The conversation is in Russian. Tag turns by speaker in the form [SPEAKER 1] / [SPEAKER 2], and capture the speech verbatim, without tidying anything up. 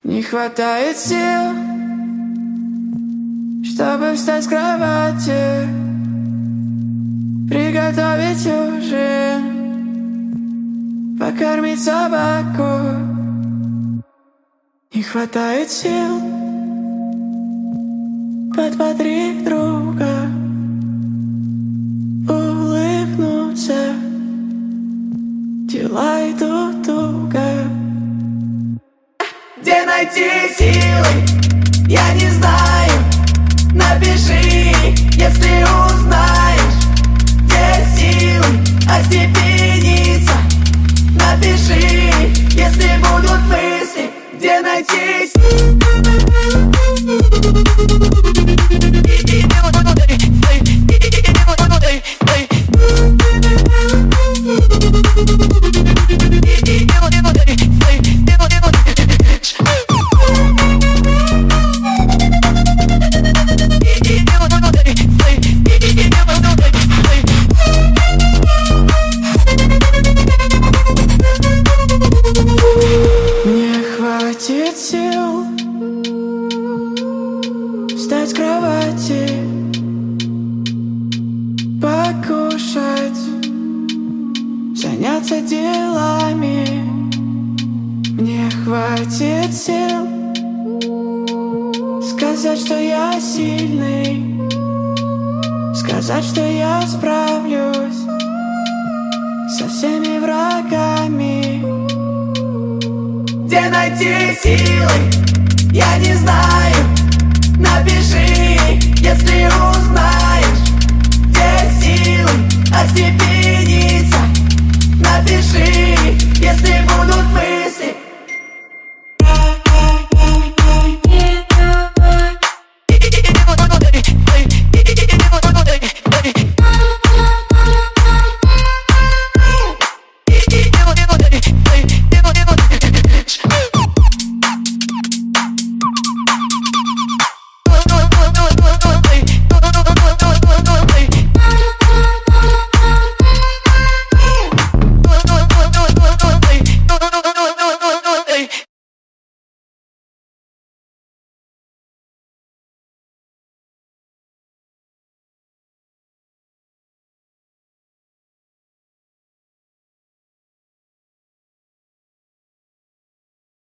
[SPEAKER 1] Не хватает сил, чтобы встать с кровати, приготовить ужин, покормить собаку. Не хватает сил подбодрить друга, улыбнуться, дела идут туго. Где найти силы, я не знаю. Напиши, если узнаешь, где силы остепениться. Напиши, если будут мысли, где найти силы. Хватит сил встать с кровати, покушать, заняться делами. Мне хватит сил сказать, что я сильный, сказать, что я справлюсь со всеми врагами. Где найти силы, я не знаю. Напиши, если узнаешь, где силы остепениться. Напиши, если будут мы.